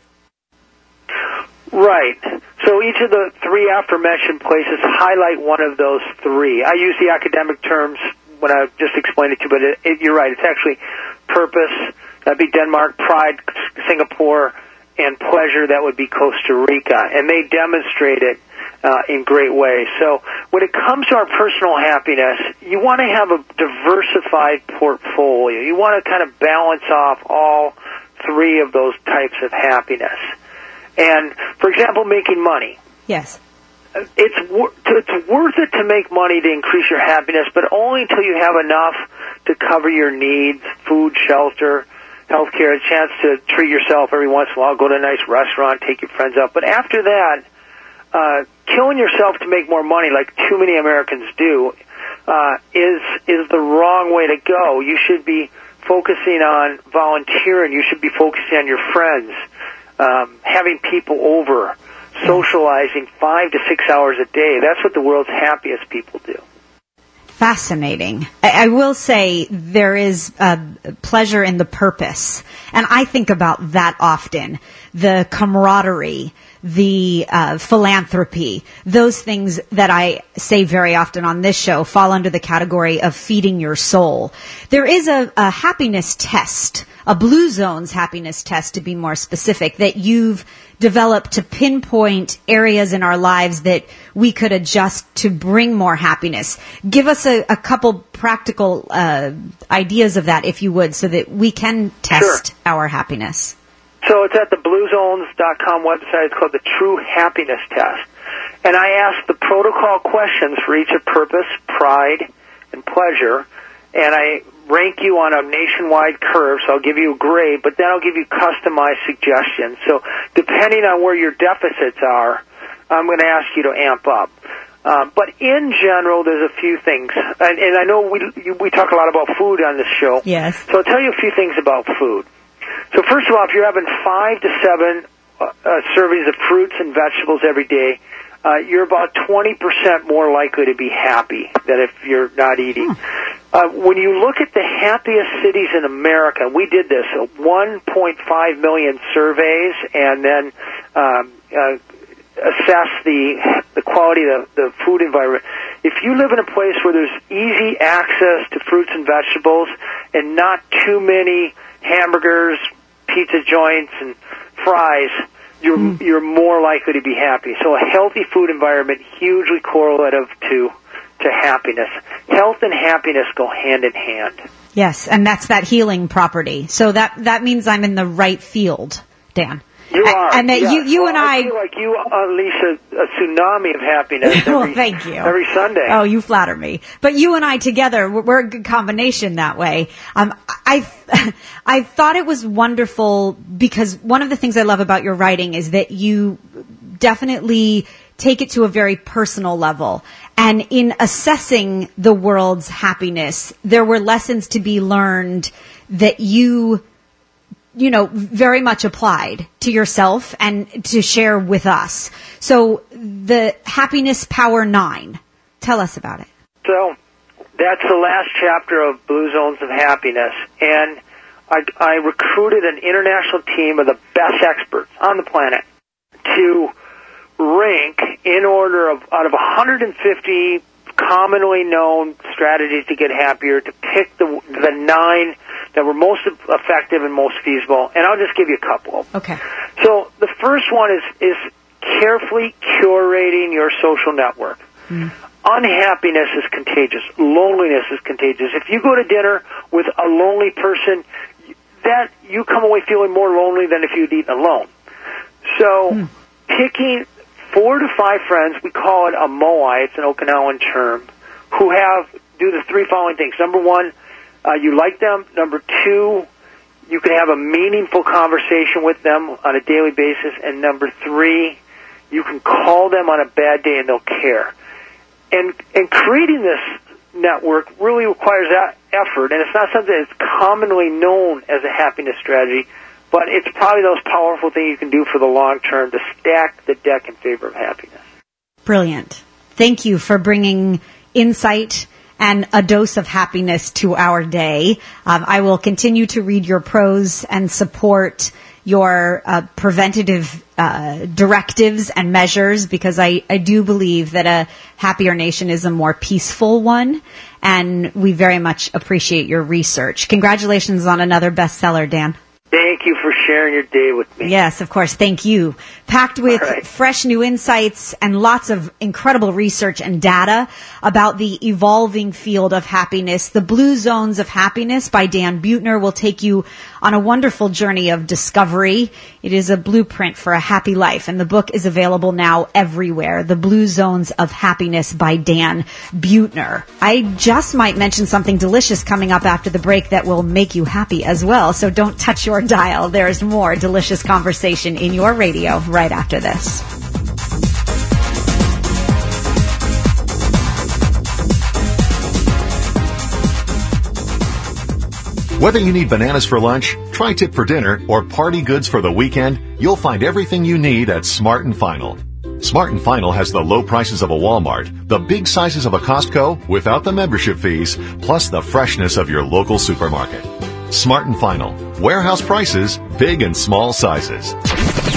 Right. So each of the three aforementioned places highlight one of those three. I use the academic terms when I just explained it to you, but it, it, you're right. It's actually purpose, that'd be Denmark, pride, Singapore, and pleasure, that would be Costa Rica. And they demonstrate it uh, in great ways. So when it comes to our personal happiness, you want to have a diversified portfolio. You want to kind of balance off all three of those types of happiness. And, for example, making money. Yes. It's it's worth it to make money to increase your happiness, but only until you have enough to cover your needs, food, shelter, health care, a chance to treat yourself every once in a while, go to a nice restaurant, take your friends out. But after that, uh, killing yourself to make more money, like too many Americans do, uh, is is the wrong way to go. You should be focusing on volunteering. You should be focusing on your friends. Um, having people over, socializing five to six hours a day. That's what the world's happiest people do. Fascinating. I, I will say there is uh, pleasure in the purpose, and I think about that often. The camaraderie, the uh, philanthropy, those things that I say very often on this show fall under the category of feeding your soul. There is a, a happiness test, a Blue Zones happiness test, to be more specific, that you've developed to pinpoint areas in our lives that we could adjust to bring more happiness. Give us a, a couple practical uh, ideas of that, if you would, so that we can test Sure. our happiness. So it's at the blue zones dot com website. It's called the True Happiness Test. And I ask the protocol questions for each of purpose, pride, and pleasure. And I rank you on a nationwide curve, so I'll give you a grade, but then I'll give you customized suggestions. So depending on where your deficits are, I'm going to ask you to amp up. Uh, but in general, there's a few things. And, and I know we you, we talk a lot about food on this show. Yes. So I'll tell you a few things about food. So first of all, if you're having five to seven uh, uh, servings of fruits and vegetables every day, uh, you're about twenty percent more likely to be happy than if you're not eating. Hmm. Uh, when you look at the happiest cities in America, we did this, uh, one point five million surveys, and then um, uh, assess the the quality of the, the food environment. If you live in a place where there's easy access to fruits and vegetables and not too many hamburgers, pizza joints, and fries, you're mm. you're more likely to be happy. So a healthy food environment, hugely correlative to to happiness. Health and happiness go hand in hand. Yes, and that's that healing property. So that that means I'm in the right field, Dan. You are. And that yes. you, you well, and I... I feel like you unleash a, a tsunami of happiness every, well, thank you. every Sunday. Oh, you flatter me. But you and I together, we're, we're a good combination that way. Um, I, I thought it was wonderful because one of the things I love about your writing is that you definitely take it to a very personal level. And in assessing the world's happiness, there were lessons to be learned that you... you know, very much applied to yourself and to share with us. So the Happiness Power nine, tell us about it. So that's the last chapter of Blue Zones of Happiness. And I, I recruited an international team of the best experts on the planet to rank in order of, out of one hundred fifty commonly known strategies to get happier, to pick the the nine that were most effective and most feasible, and I'll just give you a couple. Okay. So the first one is is carefully curating your social network. Mm. Unhappiness is contagious. Loneliness is contagious. If you go to dinner with a lonely person, that you come away feeling more lonely than if you'd eaten alone. So mm. picking four to five friends, we call it a moai, it's an Okinawan term, who have, do the three following things. Number one, uh, you like them. Number two, you can have a meaningful conversation with them on a daily basis. And number three, you can call them on a bad day and they'll care. And, and creating this network really requires that effort, and it's not something that's commonly known as a happiness strategy, but it's probably the most powerful thing you can do for the long term to stack the deck in favor of happiness. Brilliant. Thank you for bringing insight and a dose of happiness to our day. Um, I will continue to read your prose and support your uh, preventative uh, directives and measures, because I, I do believe that a happier nation is a more peaceful one, and we very much appreciate your research. Congratulations on another bestseller, Dan. Thank you for sharing your day with me. Yes, of course. Thank you. Packed with right. fresh new insights and lots of incredible research and data about the evolving field of happiness. The Blue Zones of Happiness by Dan Buettner will take you on a wonderful journey of discovery. It is a blueprint for a happy life, and the book is available now everywhere. The Blue Zones of Happiness by Dan Buettner. I just might mention something delicious coming up after the break that will make you happy as well, so don't touch your dial. There's more delicious conversation in your radio right after this. Whether you need bananas for lunch, tri-tip for dinner, or party goods for the weekend, you'll find everything you need at Smart and Final. Smart and Final has the low prices of a Walmart, the big sizes of a Costco without the membership fees, plus the freshness of your local supermarket. Smart and Final. Warehouse prices, big and small sizes.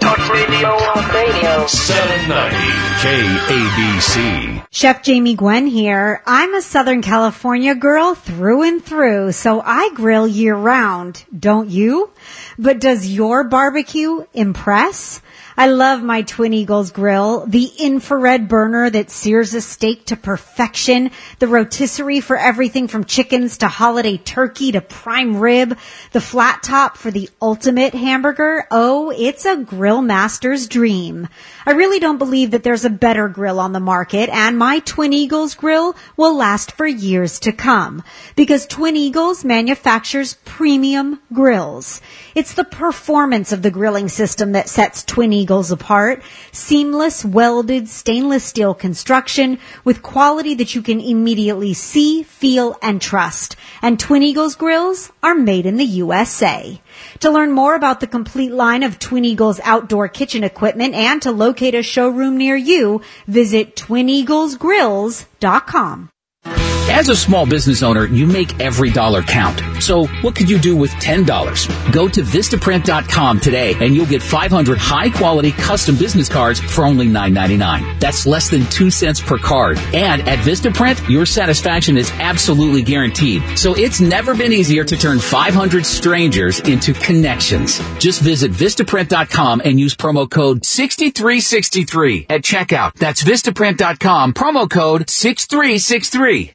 Talk Radio. Talk Radio. seven ninety K A B C. Chef Jamie Gwen here. I'm a Southern California girl through and through, so I grill year round. Don't you? But does your barbecue impress? I love my Twin Eagles grill, the infrared burner that sears a steak to perfection, the rotisserie for everything from chickens to holiday turkey to prime rib, the flat top for the ultimate hamburger. Oh, it's a grill master's dream. I really don't believe that there's a better grill on the market, and my Twin Eagles grill will last for years to come because Twin Eagles manufactures premium grills. It's the performance of the grilling system that sets Twin Eagles apart. Seamless, welded, stainless steel construction with quality that you can immediately see, feel, and trust. And Twin Eagles grills are made in the U S A. To learn more about the complete line of Twin Eagles outdoor kitchen equipment and to locate a showroom near you, visit twin eagles grills dot com. As a small business owner, you make every dollar count. So what could you do with ten dollars? Go to Vistaprint dot com today and you'll get five hundred high-quality custom business cards for only nine ninety-nine. That's less than two cents per card. And at Vistaprint, your satisfaction is absolutely guaranteed. So it's never been easier to turn five hundred strangers into connections. Just visit Vistaprint dot com and use promo code six three six three at checkout. That's Vistaprint dot com, promo code six three six three.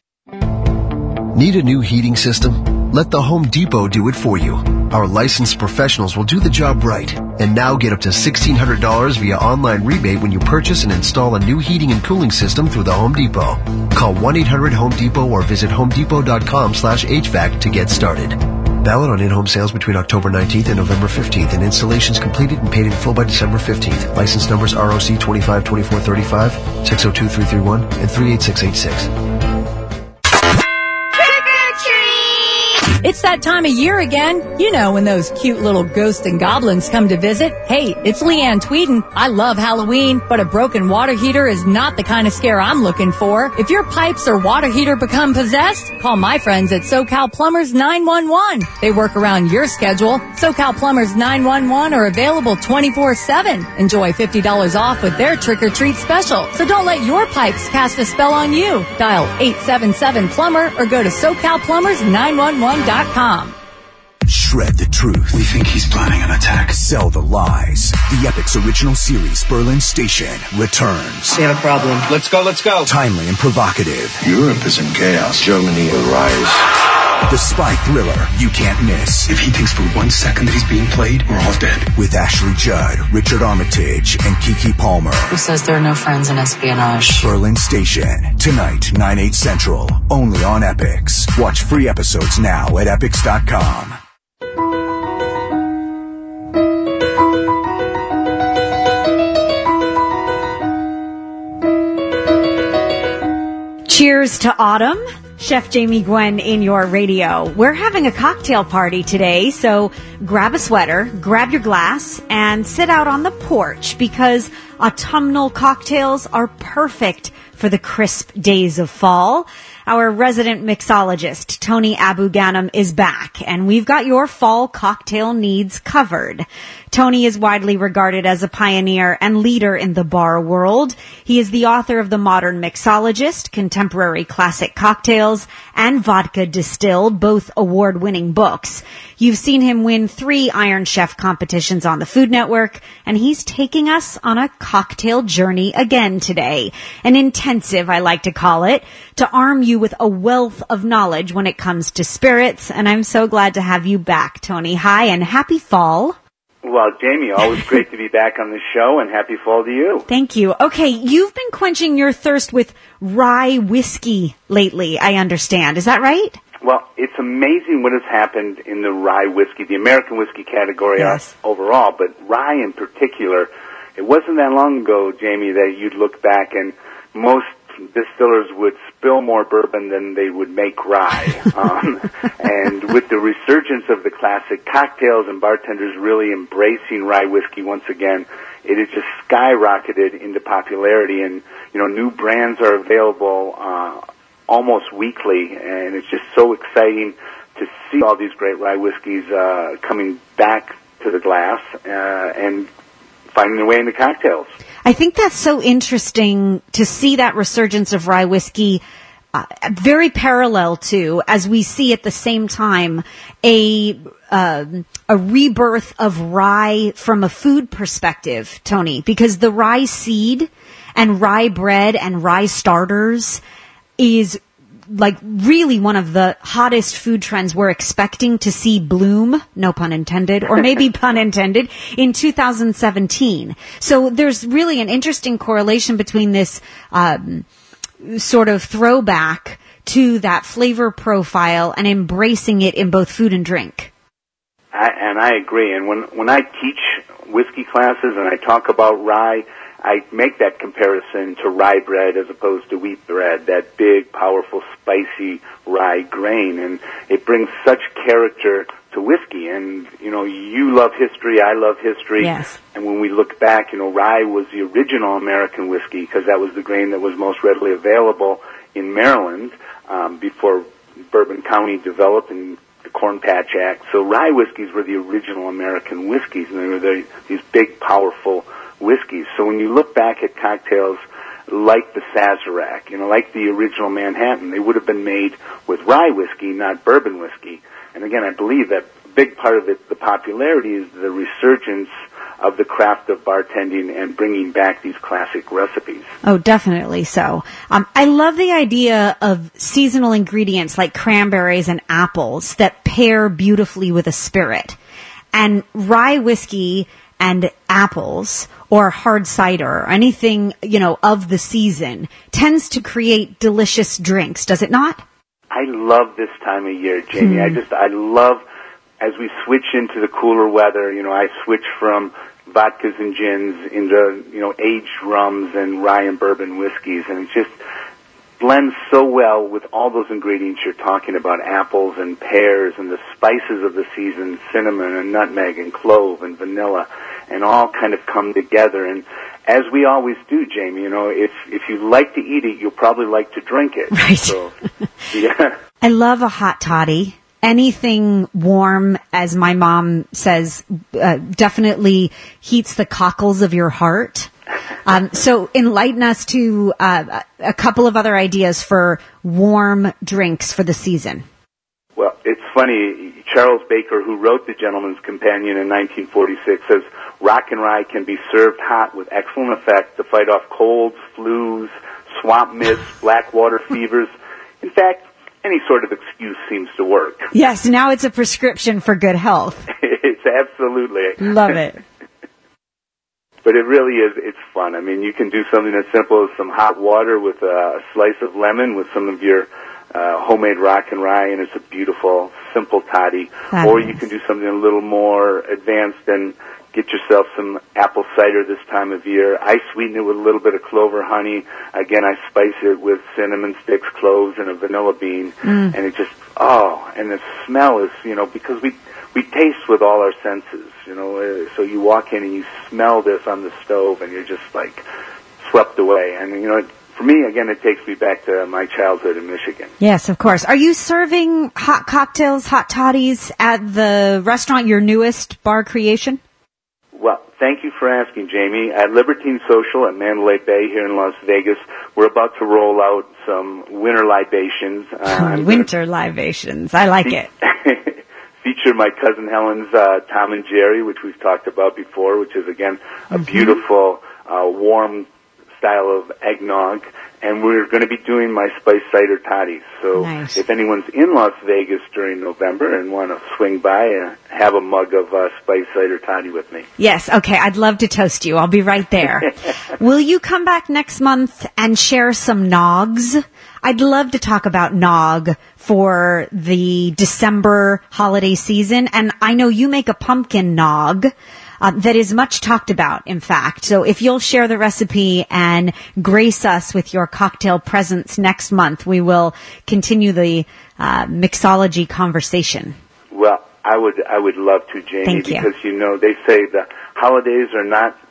Need a new heating system? Let the Home Depot do it for you. Our licensed professionals will do the job right. And now get up to sixteen hundred dollars via online rebate when you purchase and install a new heating and cooling system through the Home Depot. Call one eight hundred home depot or visit home depot dot com slash H V A C to get started. Valid on in-home sales between October nineteenth and November fifteenth, and installations completed and paid in full by December fifteenth. License numbers R O C twenty-five twenty-four thirty-five, six oh two three three one, and three eight six eight six. It's that time of year again. You know, when those cute little ghosts and goblins come to visit. Hey, it's Leanne Tweeden. I love Halloween, but a broken water heater is not the kind of scare I'm looking for. If your pipes or water heater become possessed, call my friends at SoCal Plumbers nine one one. They work around your schedule. SoCal Plumbers nine one one are available twenty-four seven. Enjoy fifty dollars off with their trick-or-treat special. So don't let your pipes cast a spell on you. Dial eight seven seven plumber or go to SoCal Plumbers nine one one dot com. Shred the truth. We think he's planning an attack. Sell the lies. The Epic's original series, Berlin Station, returns. We have a problem. Let's go, let's go. Timely and provocative. Europe is in chaos. Germany will rise. The spy thriller you can't miss. If he thinks for one second that he's being played, we're all dead. With Ashley Judd, Richard Armitage, and Keke Palmer. Who says there are no friends in espionage? Berlin Station. Tonight, nine, eight Central. Only on Epix. Watch free episodes now at epix dot com. Cheers to autumn. Chef Jamie Gwen in your radio. We're having a cocktail party today, so grab a sweater, grab your glass, and sit out on the porch because autumnal cocktails are perfect for the crisp days of fall. Our resident mixologist, Tony Abu-Ghanem, is back, and we've got your fall cocktail needs covered. Tony is widely regarded as a pioneer and leader in the bar world. He is the author of The Modern Mixologist, Contemporary Classic Cocktails, and Vodka Distilled, both award-winning books. You've seen him win three Iron Chef competitions on the Food Network, and he's taking us on a cocktail journey again today. An intensive, I like to call it, to arm you with a wealth of knowledge when it comes to spirits, and I'm so glad to have you back, Tony. Hi, and happy fall. Well, Jamie, always great to be back on the show, and happy fall to you. Thank you. Okay, you've been quenching your thirst with rye whiskey lately, I understand. Is that right? Well, it's amazing what has happened in the rye whiskey, the American whiskey category yes. overall, but rye in particular. It wasn't that long ago, Jamie, that you'd look back and most distillers would spill more bourbon than they would make rye. um, and with the resurgence of the classic cocktails and bartenders really embracing rye whiskey once again, it has just skyrocketed into popularity. And, you know, new brands are available uh, almost weekly, and it's just so exciting to see all these great rye whiskeys uh, coming back to the glass uh, and finding their way into cocktails. I think that's so interesting to see that resurgence of rye whiskey, uh, very parallel to, as we see at the same time, a uh, a rebirth of rye from a food perspective, Tony, because the rye seed and rye bread and rye starters is like really one of the hottest food trends we're expecting to see bloom, no pun intended, or maybe pun intended, in two thousand seventeen. So there's really an interesting correlation between this um, sort of throwback to that flavor profile and embracing it in both food and drink. I, and I agree. And when, when I teach whiskey classes and I talk about rye, I make that comparison to rye bread as opposed to wheat bread, that big, powerful, spicy rye grain. And it brings such character to whiskey. And, you know, you love history, I love history. Yes. And when we look back, you know, rye was the original American whiskey because that was the grain that was most readily available in Maryland um, before Bourbon County developed and the Corn Patch Act. So rye whiskeys were the original American whiskeys, and they were the, these big, powerful whiskeys. So when you look back at cocktails like the Sazerac, you know, like the original Manhattan, they would have been made with rye whiskey, not bourbon whiskey. And again, I believe that a big part of it, the popularity, is the resurgence of the craft of bartending and bringing back these classic recipes. Oh, definitely so. Um, I love the idea of seasonal ingredients like cranberries and apples that pair beautifully with a spirit. And rye whiskey and apples or hard cider or anything, you know, of the season tends to create delicious drinks, does it not? I love this time of year, Jamie. Hmm. I just, I love, as we switch into the cooler weather, you know, I switch from vodkas and gins into, you know, aged rums and rye and bourbon whiskeys, and it just blends so well with all those ingredients you're talking about, apples and pears and the spices of the season, cinnamon and nutmeg and clove and vanilla, and all kind of come together. And as we always do, Jamie, you know, if if you like to eat it, you'll probably like to drink it. Right. So, yeah. I love a hot toddy. Anything warm, as my mom says, uh, definitely heats the cockles of your heart. Um, so enlighten us to uh, a couple of other ideas for warm drinks for the season. Well, it's funny. Charles Baker, who wrote The Gentleman's Companion in nineteen forty-six, says rock and rye can be served hot with excellent effect to fight off colds, flus, swamp mists, black water fevers. In fact, any sort of excuse seems to work. Yes, now it's a prescription for good health. It's absolutely. Love it. But it really is, it's fun. I mean, you can do something as simple as some hot water with a slice of lemon with some of your uh, homemade rock and rye, and it's a beautiful, simple toddy. Fabulous. Or you can do something a little more advanced and get yourself some apple cider this time of year. I sweeten it with a little bit of clover honey. Again, I spice it with cinnamon sticks, cloves, and a vanilla bean. Mm. And it just, oh, and the smell is, you know, because we we taste with all our senses, you know. Uh, so you walk in and you smell this on the stove, and you're just like swept away. And, you know, for me, again, it takes me back to my childhood in Michigan. Yes, of course. Are you serving hot cocktails, hot toddies at the restaurant, your newest bar creation? Well, thank you for asking, Jamie. At Libertine Social at Mandalay Bay here in Las Vegas, we're about to roll out some winter libations. Uh, winter libations. I like it. Feature my cousin Helen's uh, Tom and Jerry, which we've talked about before, which is, again, a Mm-hmm. beautiful, uh, warm style of eggnog. And we're going to be doing my spice cider toddies. So nice. If anyone's in Las Vegas during November and want to swing by, uh, have a mug of uh, spice cider toddy with me. Yes, okay. I'd love to toast you. I'll be right there. Will you come back next month and share some nogs? I'd love to talk about nog for the December holiday season. And I know you make a pumpkin nog. Uh, that is much talked about, in fact. So if you'll share the recipe and grace us with your cocktail presence next month, we will continue the uh, mixology conversation. Well, I would I would love to, Jamie, Thank you. because, you know, they say the holidays are not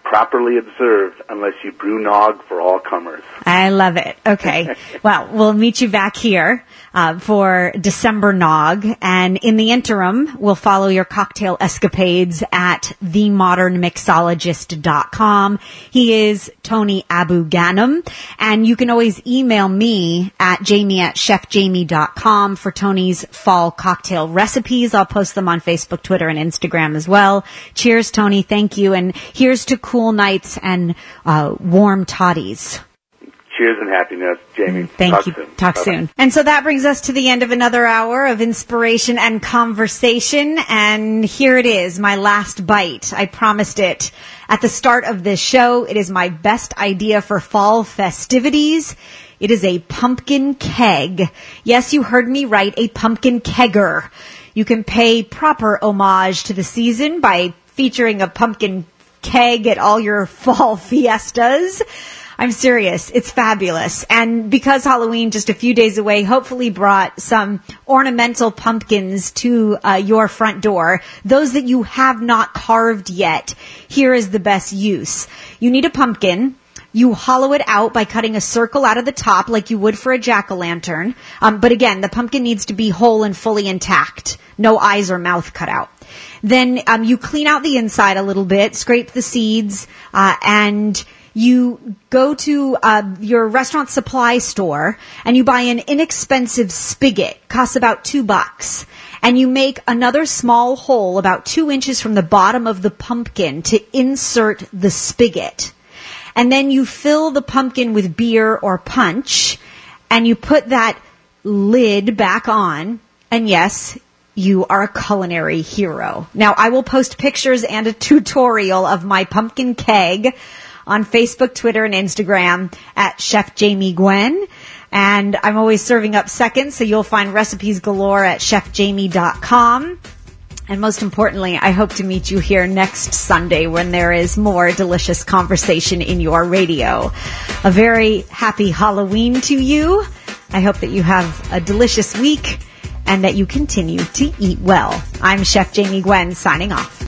properly observed unless you brew nog for all comers. I love it. Okay. Well, we'll meet you back here uh, for December Nog. And in the interim, we'll follow your cocktail escapades at the modern mixologist dot com. He is Tony Abu Ghanem. And you can always email me at jamie at chef jamie dot com for Tony's fall cocktail recipes. I'll post them on Facebook, Twitter, and Instagram as well. Cheers, Tony. Thank you. And here's to cool nights and uh, warm toddies. Cheers and happiness, Jamie. Thank Talk you. soon. Talk Bye-bye. soon. And so that brings us to the end of another hour of inspiration and conversation. And here it is, my last bite. I promised it at the start of this show. It is my best idea for fall festivities. It is a pumpkin keg. Yes, you heard me right, a pumpkin kegger. You can pay proper homage to the season by featuring a pumpkin keg at all your fall fiestas. I'm serious. It's fabulous. And because Halloween just a few days away hopefully brought some ornamental pumpkins to uh, your front door, those that you have not carved yet, here is the best use. You need a pumpkin. You hollow it out by cutting a circle out of the top like you would for a jack-o'-lantern. Um, but again, the pumpkin needs to be whole and fully intact. No eyes or mouth cut out. Then um, you clean out the inside a little bit, scrape the seeds, uh, and you go to uh, your restaurant supply store and you buy an inexpensive spigot. Costs about two bucks. And you make another small hole about two inches from the bottom of the pumpkin to insert the spigot. And then you fill the pumpkin with beer or punch, and you put that lid back on, and yes, you are a culinary hero. Now, I will post pictures and a tutorial of my pumpkin keg on Facebook, Twitter, and Instagram at Chef Jamie Gwen. And I'm always serving up seconds, so you'll find recipes galore at chef jamie dot com. And most importantly, I hope to meet you here next Sunday when there is more delicious conversation in your radio. A very happy Halloween to you. I hope that you have a delicious week and that you continue to eat well. I'm Chef Jamie Gwen signing off.